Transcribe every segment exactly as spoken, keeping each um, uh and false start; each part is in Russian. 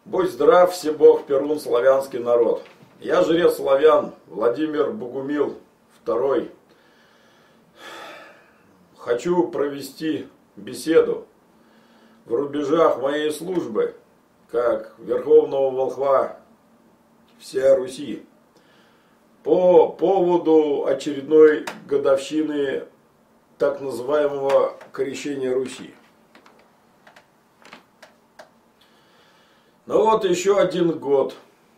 Будь здрав, все Бог, Перун, славянский народ. Я жрец славян, Владимир Богумил второй. Хочу провести беседу в рубежах моей службы, как Верховного Волхва всей Руси, по поводу очередной годовщины так называемого крещения Руси. Ну вот еще один год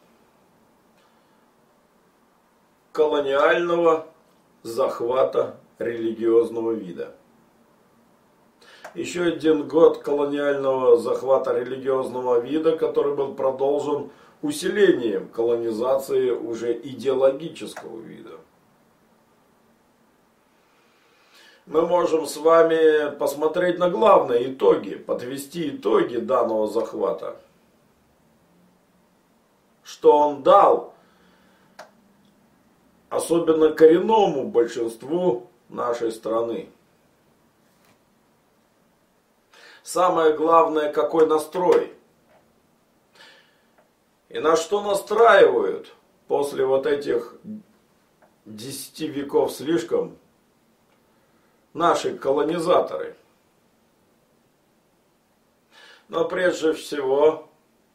колониального захвата религиозного вида. Еще один год колониального захвата религиозного вида, который был продолжен усилением колонизации уже идеологического вида. Мы можем с вами посмотреть на главные итоги, подвести итоги данного захвата. Что он дал, особенно коренному большинству нашей страны. Самое главное, какой настрой. И на что настраивают после вот этих десяти веков слишком наши колонизаторы. Но прежде всего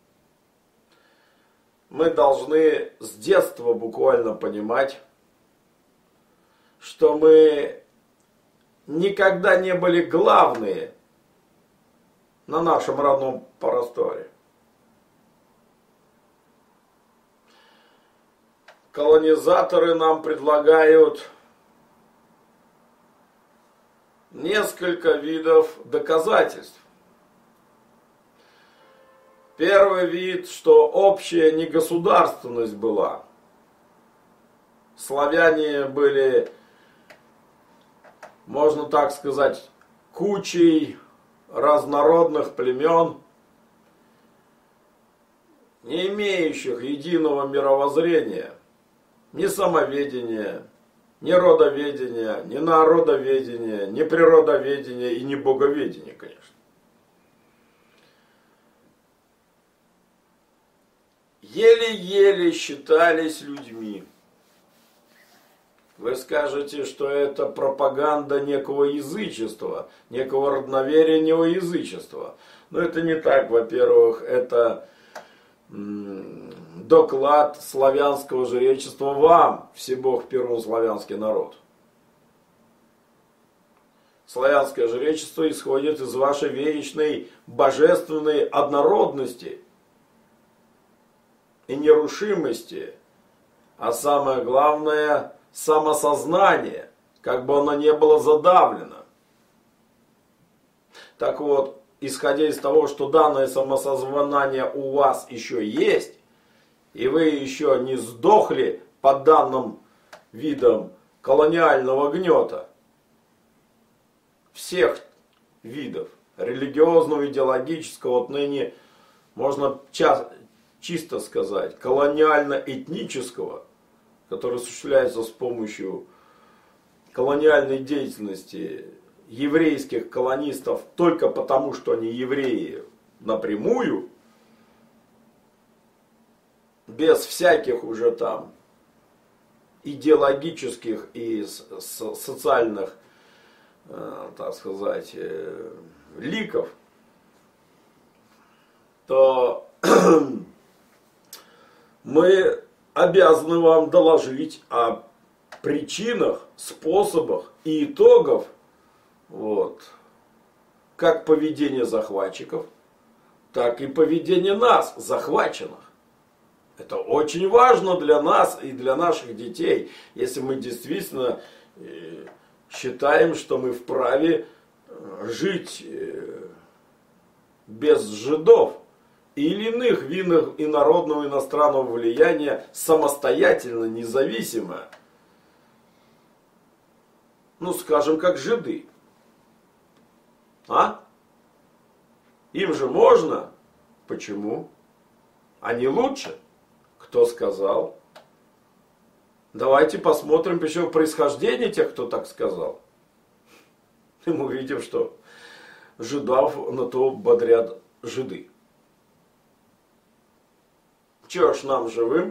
мы должны с детства буквально понимать, что мы никогда не были главные на нашем родном просторе. Колонизаторы нам предлагают несколько видов доказательств. Первый вид, что общая негосударственность была. Славяне были, можно так сказать, кучей разнородных племен, не имеющих единого мировоззрения, ни самоведения, ни родоведения, ни народоведения, ни природоведения и ни боговедения, конечно. Еле-еле считались людьми. Вы скажете, что это пропаганда некого язычества, некого родноверенного язычества. Но это не так. Во-первых, это м- доклад славянского жречества вам, всебог Перун, славянский народ. Славянское жречество исходит из вашей вечной божественной однородности и нерушимости, а самое главное – самосознание, как бы оно ни было задавлено. Так вот, исходя из того, что данное самосознание у вас еще есть, и вы еще не сдохли под данным видом колониального гнета всех видов, религиозного, идеологического, отныне можно часто чисто сказать, колониально-этнического, который осуществляется с помощью колониальной деятельности еврейских колонистов только потому, что они евреи напрямую, без всяких уже там идеологических и социальных, так сказать, ликов, то мы обязаны вам доложить о причинах, способах и итогах, вот, как поведения захватчиков, так и поведения нас, захваченных. Это очень важно для нас и для наших детей, если мы действительно считаем, что мы вправе жить без жидов или иных видов инородного иностранного влияния самостоятельно, независимо. Ну, скажем, как жиды. А? Им же можно. Почему? Они лучше. Кто сказал? Давайте посмотрим еще происхождение тех, кто так сказал. И мы увидим, что жидов на то бодрят жиды. Чего ж нам живым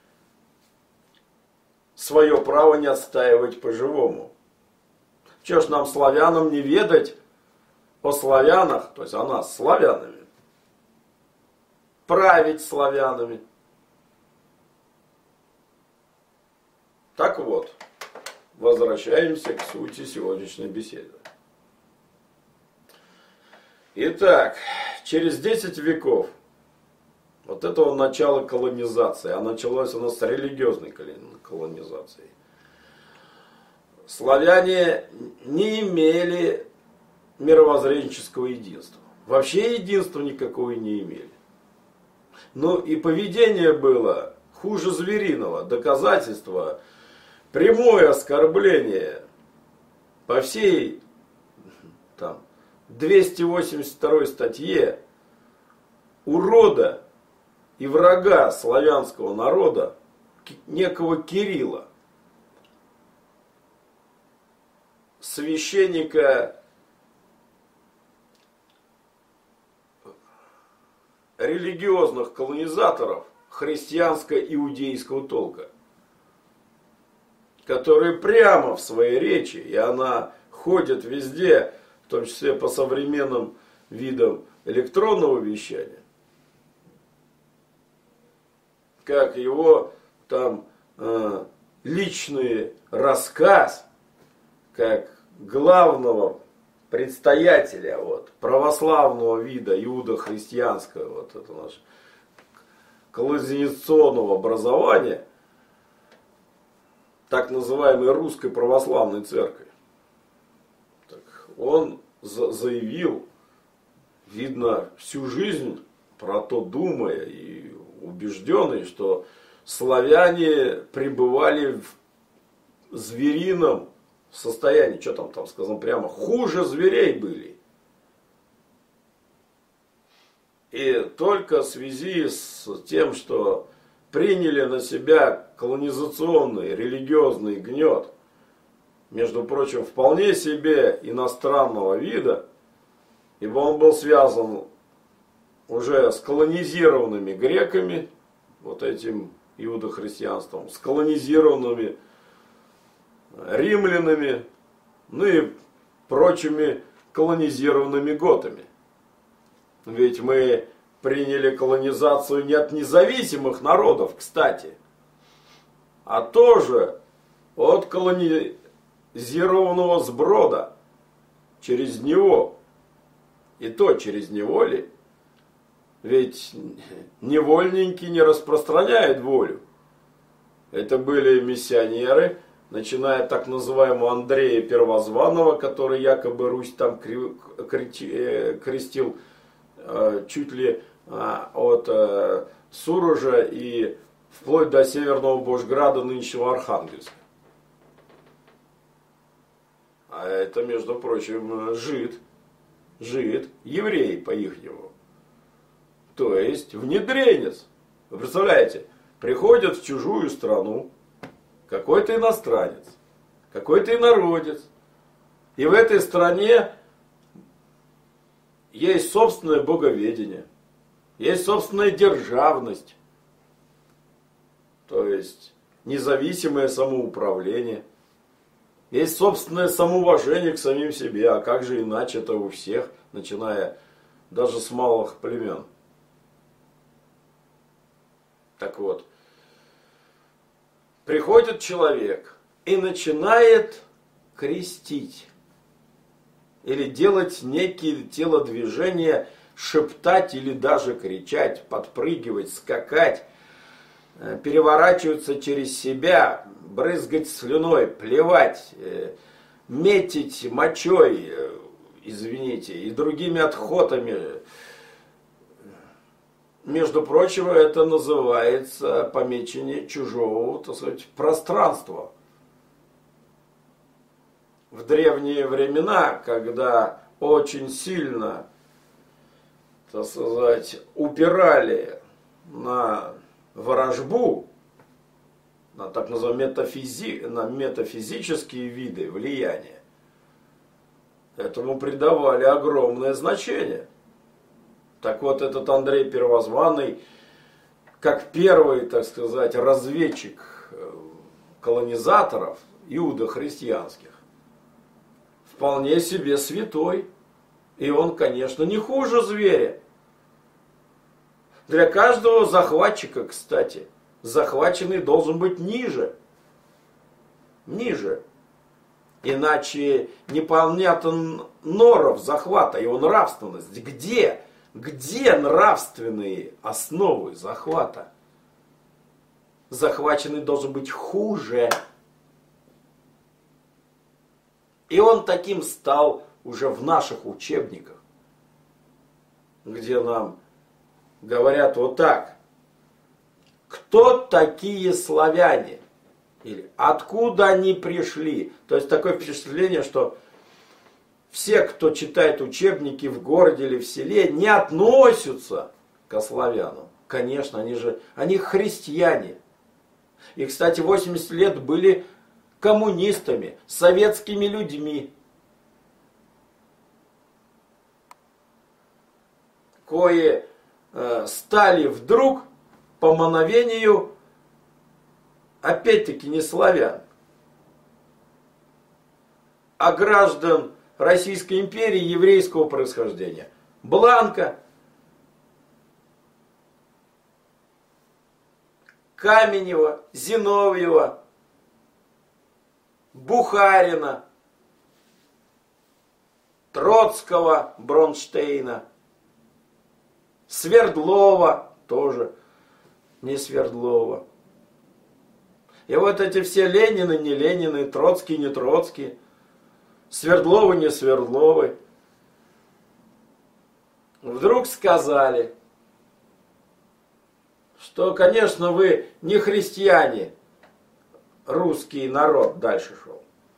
свое право не отстаивать по-живому? Чего ж нам, славянам, не ведать о славянах, то есть о нас, славянами, править славянами? Так вот, возвращаемся к сути сегодняшней беседы. Итак, через десять веков вот этого начала колонизации, а началось оно с религиозной колонизации, славяне не имели мировоззренческого единства. Вообще единства никакого не имели. Ну и поведение было хуже звериного. Доказательство, прямое оскорбление по всей там, двести восемьдесят второй статье урода и врага славянского народа, некого Кирилла, священника религиозных колонизаторов христианско-иудейского толка, которые прямо в своей речи, и она ходит везде, в том числе по современным видам электронного вещания, как его там э, личный рассказ, как главного предстоятеля вот, православного вида иудо-христианского, вот это наше колонизационного образования, так называемой Русской Православной Церкви. Так, он за заявил, видно, всю жизнь про то думая и убежденный, что славяне пребывали в зверином состоянии, что там, там сказано прямо, хуже зверей были. И только в связи с тем, что приняли на себя колонизационный, религиозный гнет, между прочим, вполне себе иностранного вида, ибо он был связан уже с колонизированными греками, вот этим иудохристианством, с колонизированными римлянами, ну и прочими колонизированными готами. Ведь мы приняли колонизацию не от независимых народов, кстати, а тоже от колонизированного сброда, через него. И то через него ли? Ведь невольники не распространяют волю. Это были миссионеры, начиная от так называемого Андрея Первозванного, который якобы Русь там крестил чуть ли от Сурожа и вплоть до Северного Божграда, нынешнего Архангельска. А это, между прочим, жид, жид, еврей по-ихнему. То есть внедренец. Вы представляете, приходят в чужую страну какой-то иностранец, какой-то инородец. И в этой стране есть собственное боговедение, есть собственная державность, то есть независимое самоуправление, есть собственное самоуважение к самим себе, а как же иначе это у всех, начиная даже с малых племен. Так вот, приходит человек и начинает крестить или делать некие телодвижения, шептать или даже кричать, подпрыгивать, скакать, переворачиваться через себя, брызгать слюной, плевать, метить мочой, извините, и другими отходами. Между прочим, это называется помечение чужого, так сказать, пространства. В древние времена, когда очень сильно, так сказать, упирали на ворожбу, на так называемые метафизи, на метафизические виды влияния, этому придавали огромное значение. Так вот, этот Андрей Первозванный как первый, так сказать, разведчик колонизаторов, иудохристианских, вполне себе святой. И он, конечно, не хуже зверя. Для каждого захватчика, кстати, захваченный должен быть ниже. Ниже. Иначе непонятен норов захвата, его нравственность. Где? Где нравственные основы захвата? Захваченный должен быть хуже. И он таким стал уже в наших учебниках, где нам говорят вот так. Кто такие славяне? Или откуда они пришли? То есть такое впечатление, что все, кто читает учебники в городе или в селе, не относятся к славянам. Конечно, они же, они христиане. И, кстати, восемьдесят лет были коммунистами, советскими людьми, кое э, стали вдруг по мановению, опять-таки, не славян, а граждан Российской империи еврейского происхождения. Бланка, Каменева, Зиновьева, Бухарина, Троцкого, Бронштейна, Свердлова, тоже не Свердлова. И вот эти все Ленины, не Ленины, Троцкий, не Троцкий, Свердловы, не Свердловы, вдруг сказали, что, конечно, вы не христиане, русский народ дальше шел.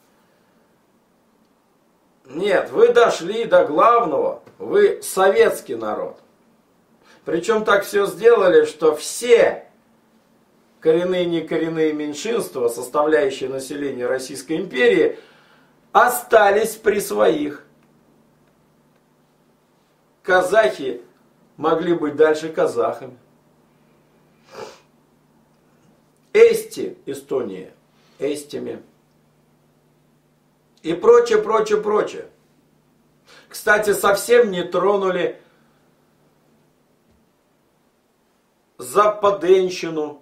Нет, вы дошли до главного, вы советский народ. Причем так все сделали, что все коренные и некоренные меньшинства, составляющие население Российской империи, остались при своих. Казахи могли быть дальше казахами. Эсти, Эстония, эстями. И прочее, прочее, прочее. Кстати, совсем не тронули западенщину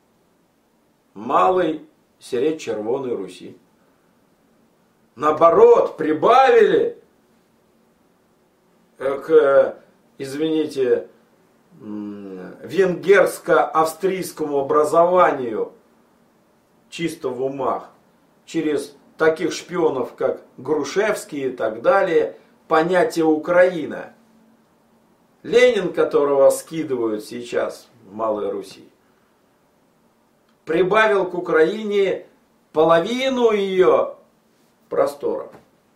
малой середь Червоной Руси. Наоборот, прибавили к, извините, венгерско-австрийскому образованию чисто в умах через таких шпионов, как Грушевский и так далее, понятие Украина. Ленин, которого скидывают сейчас в Малой Руси, прибавил к Украине половину ее просторов.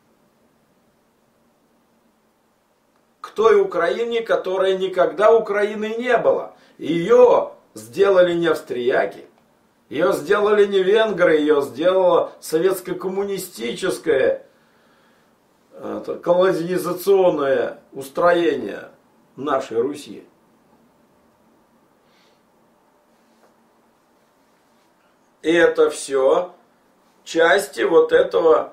К той Украине, которой никогда Украины не было. Ее сделали не австрияки, ее сделали не венгры, ее сделало советско-коммунистическое это, колонизационное устроение нашей Руси. И это все части вот этого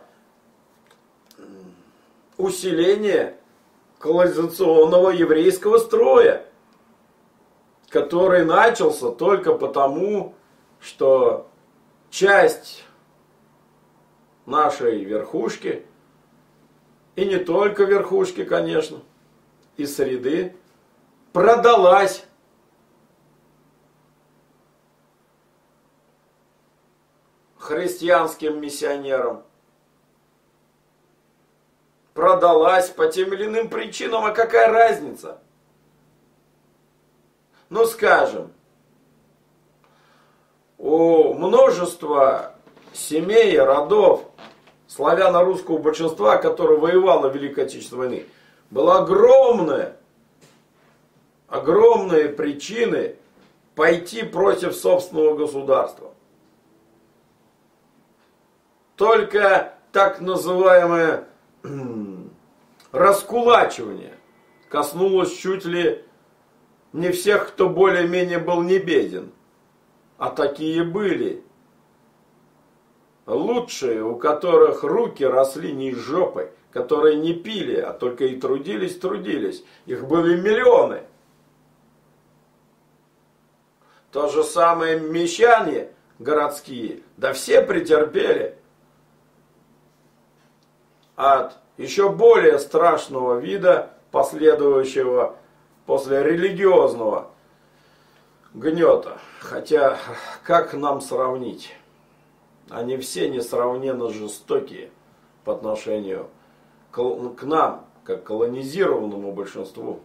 усиления колонизационного еврейского строя, который начался только потому, что часть нашей верхушки, и не только верхушки, конечно, и среды, продалась христианским миссионерам. Продалась по тем или иным причинам, а какая разница? Ну, скажем, у множества семей, родов славяно-русского большинства, которое воевало в Великой Отечественной войне, было огромное, огромные причины пойти против собственного государства. Только так называемое раскулачивание коснулось чуть ли не всех, кто более-менее был не беден, а такие были. Лучшие, у которых руки росли не из жопы, которые не пили, а только и трудились, трудились. Их были миллионы. То же самое мещане городские, да все претерпели от еще более страшного вида, последующего после религиозного гнета. Хотя, как нам сравнить? Они все несравненно жестокие по отношению к, к нам, как колонизированному большинству.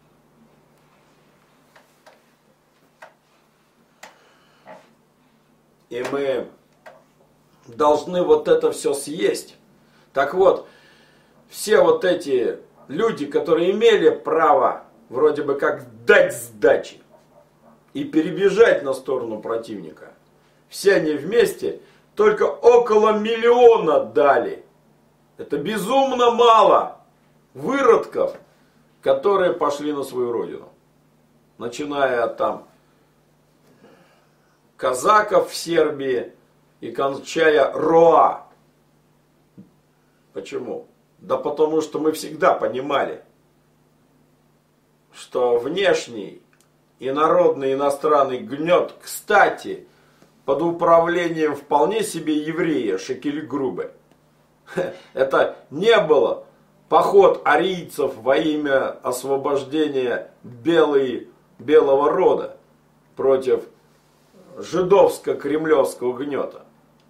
И мы должны вот это все съесть. Так вот, все вот эти люди, которые имели право вроде бы как дать сдачи и перебежать на сторону противника, все они вместе только около миллиона дали. Это безумно мало выродков, которые пошли на свою родину. Начиная от там казаков в Сербии и кончая Роа. Почему? Да потому что мы всегда понимали, что внешний и народный иностранный гнет, кстати, под управлением вполне себе еврея Шекель-Грубе. Это не было поход арийцев во имя освобождения белой, белого рода против жидовско-кремлевского гнета.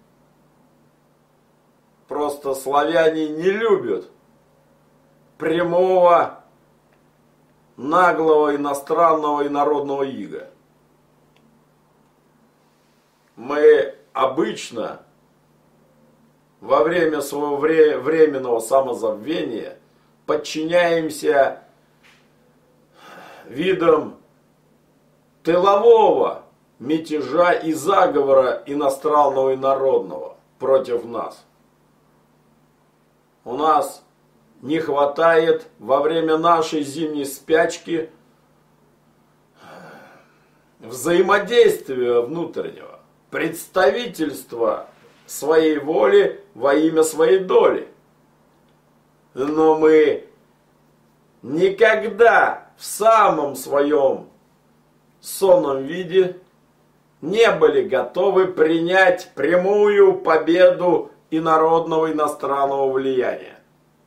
Просто славяне не любят прямого, наглого, иностранного и народного ига. Мы обычно во время своего вре- временного самозабвения подчиняемся видам тылового мятежа и заговора иностранного и народного против нас. У нас не хватает во время нашей зимней спячки взаимодействия внутреннего, представительства своей воли во имя своей доли. Но мы никогда в самом своем сонном виде не были готовы принять прямую победу инородного иностранного влияния.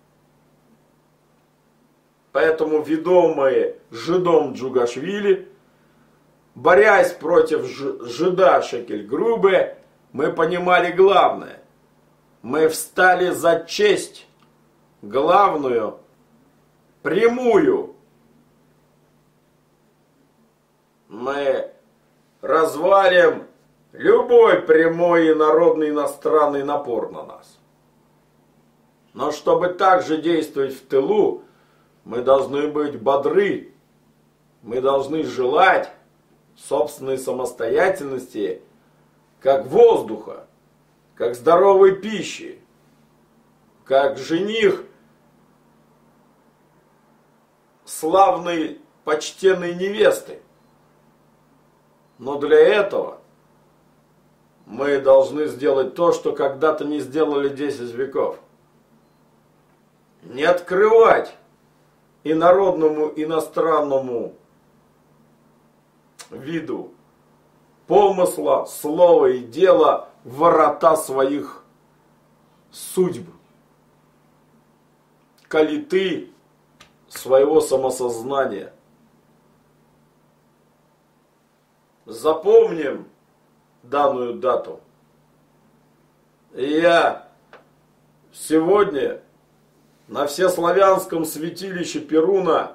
Поэтому ведомые жидом Джугашвили, борясь против жида Шекель-Грубе, мы понимали главное. Мы встали за честь, главную, прямую. Мы развалим любой прямой и народный иностранный напор на нас. Но чтобы также действовать в тылу, мы должны быть бодры, мы должны желать собственной самостоятельности, как воздуха, как здоровой пищи, как жених славной, почтенной невесты. Но для этого мы должны сделать то, что когда-то не сделали десять веков. Не открывать инородному, иностранному виду помысла, слова и дела ворота своих судьб, калиты своего самосознания. Запомним данную дату. И я сегодня на всеславянском святилище Перуна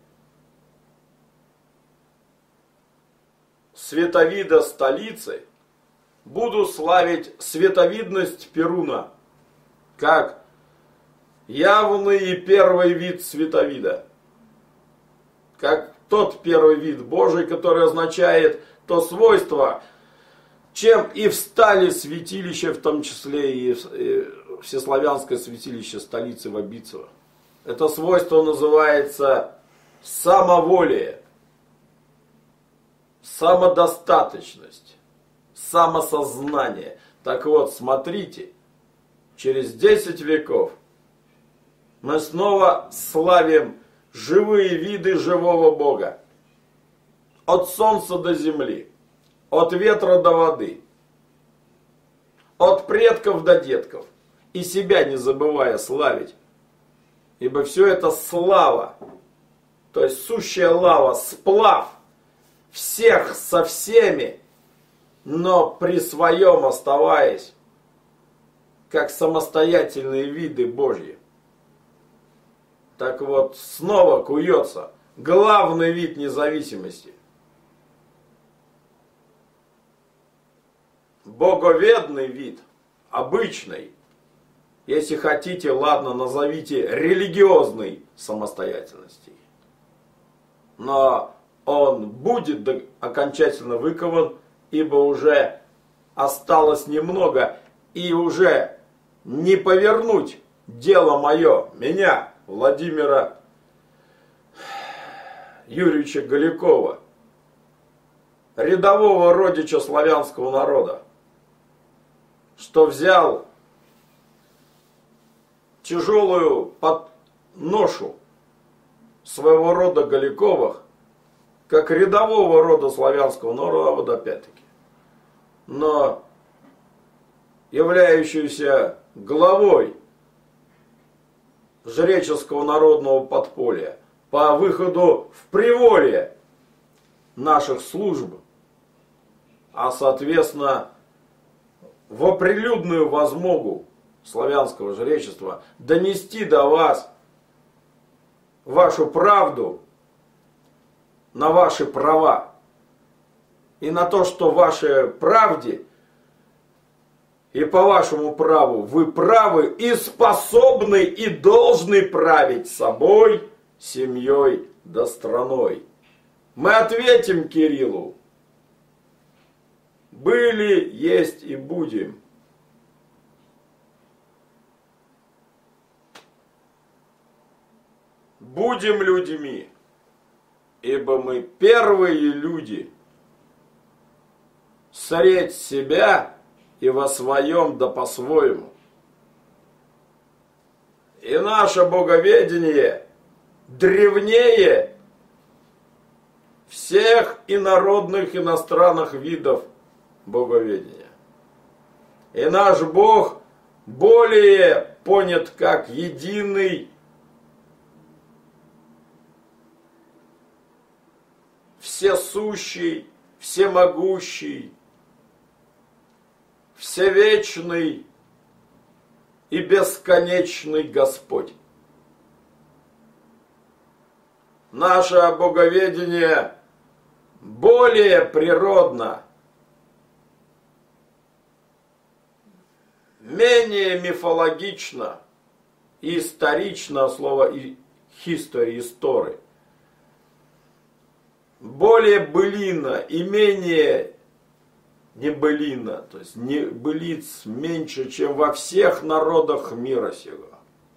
световида столицы буду славить световидность Перуна как явный и первый вид световида, как тот первый вид Божий, который означает то свойство, чем и встали святилища, в том числе и всеславянское святилище столицы Вабицево. Это свойство называется самоволие. самодостаточность, самосознание. Так вот, смотрите, через десять веков мы снова славим живые виды живого Бога. От солнца до земли, от ветра до воды, от предков до детков. И себя не забывая славить. Ибо все это слава, то есть сущая лава, сплав всех со всеми, но при своем оставаясь, как самостоятельные виды Божьи. Так вот, снова куется главный вид независимости. Боговедный вид, обычный, если хотите, ладно, назовите религиозной самостоятельности. Но он будет окончательно выкован, ибо уже осталось немного, и уже не повернуть дело мое, меня, Владимира Юрьевича Голякова, рядового родича славянского народа, что взял тяжелую ношу своего рода Голяковых, как рядового рода славянского народа, опять-таки, но являющуюся главой жреческого народного подполья по выходу в приволье наших служб, а соответственно в оприлюдную возмогу славянского жречества донести до вас вашу правду на ваши права и на то, что в вашей правде и по вашему праву вы правы и способны и должны править собой, семьей да страной. Мы ответим Кириллу: были, есть и будем. Будем людьми, ибо мы первые люди. Средь себя и во своем да по-своему. И наше боговедение древнее всех инородных иностранных видов боговедения. И наш Бог более понят как единый, всесущий, всемогущий, всевечный и бесконечный Господь. Наше боговедение более природно, менее мифологично и исторично, слово history, истории, более былина и менее небылина, то есть не былиц меньше, чем во всех народах мира сего.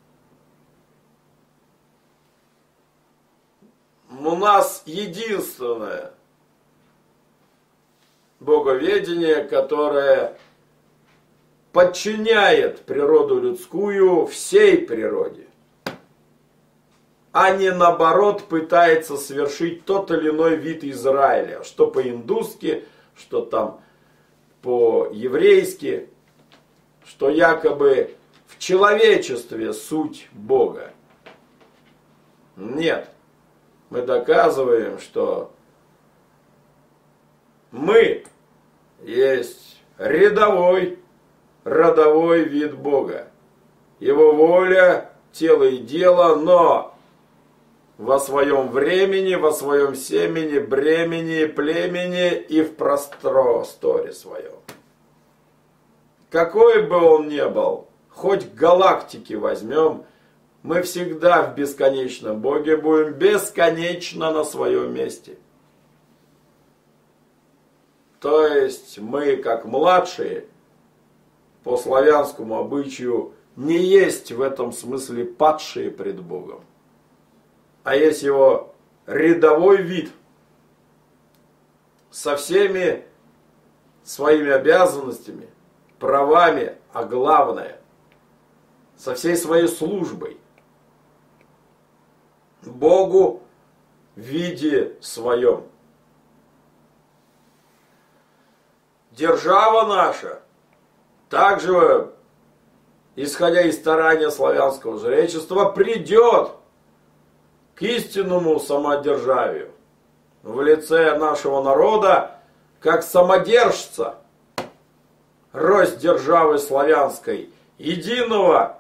У нас единственное боговедение, которое подчиняет природу людскую всей природе, а не наоборот пытается совершить тот или иной вид Израиля, что по-индусски, что там по-еврейски, что якобы в человечестве суть Бога. Нет, мы доказываем, что мы есть рядовой, родовой вид Бога. Его воля, тело и дело, но во своем времени, во своем семени, бремени, племени и в просторе своем. Какой бы он ни был, хоть галактики возьмем, мы всегда в бесконечном Боге будем бесконечно на своем месте. То есть мы, как младшие, по славянскому обычаю, не есть в этом смысле падшие пред Богом, а есть его рядовой вид, со всеми своими обязанностями, правами, а главное, со всей своей службой Богу в виде своем. Держава наша, также, исходя из старания славянского жречества, придет к истинному самодержавию в лице нашего народа, как самодержца, рость державы славянской, единого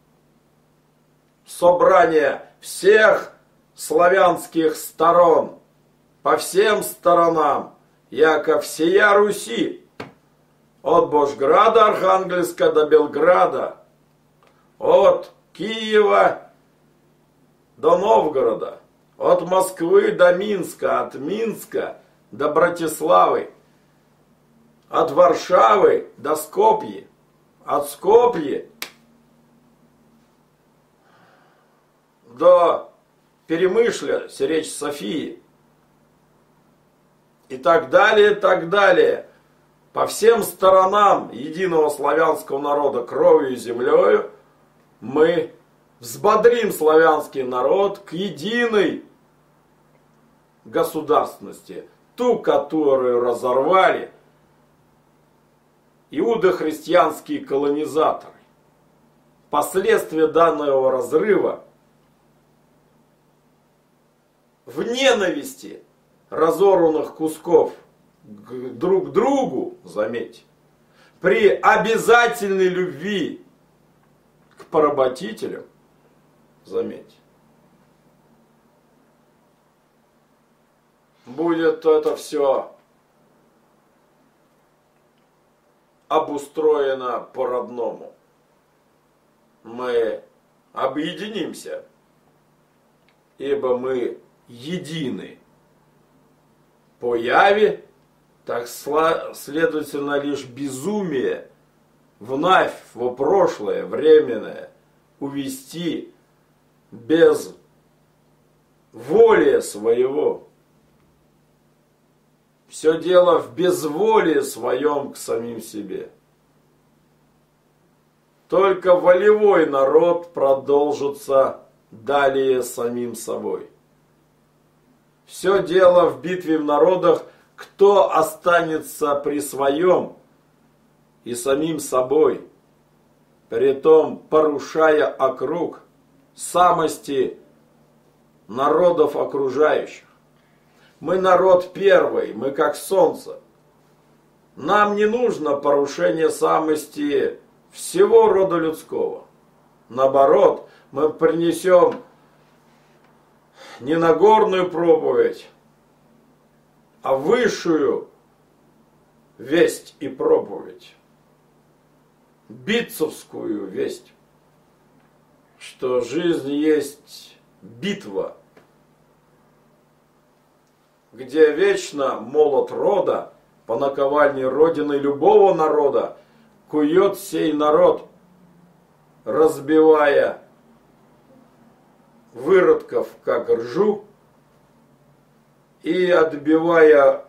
собрания всех славянских сторон, по всем сторонам, яко всея Руси, от Божграда Архангельска до Белграда, от Киева до Новгорода, от Москвы до Минска, от Минска до Братиславы, от Варшавы до Скопья, от Скопья до Перемышля, Речь Софии, и так далее, и так далее. По всем сторонам единого славянского народа кровью и землею мы взбодрим славянский народ к единой государственности, ту, которую разорвали иудохристианские колонизаторы. Последствия данного разрыва в ненависти разорванных кусков друг к другу, заметьте, при обязательной любви к поработителям, заметьте, будет это все обустроено по-родному. Мы объединимся, ибо мы едины по яве, так следовательно лишь безумие вновь во прошлое временное увести без воли своего. Все дело в безволии своем к самим себе. Только волевой народ продолжится далее самим собой. Все дело в битве в народах, кто останется при своем и самим собой, притом порушая округ самости народов окружающих. Мы народ первый, мы как солнце. Нам не нужно порушение самости всего рода людского. Наоборот, мы принесем не Нагорную проповедь, а высшую весть и проповедь, битцевскую весть, что жизнь есть битва, где вечно молот рода по наковальне родины любого народа кует сей народ, разбивая выродков, как ржу, и отбивая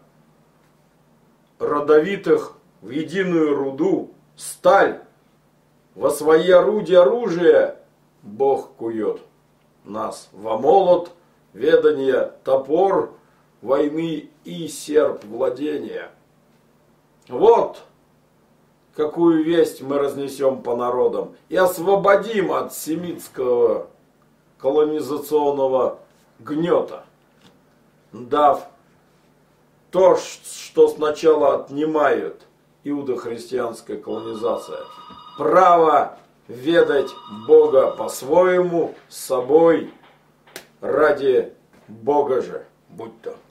родовитых в единую руду, сталь, во свои орудия оружия Бог кует нас во молот, ведания, топор войны и серп владения. Вот какую весть мы разнесем по народам и освободим от семитского колонизационного гнета, дав то, что сначала отнимают иудохристианская колонизация, право ведать Бога по-своему, с собой, ради Бога же, будь то.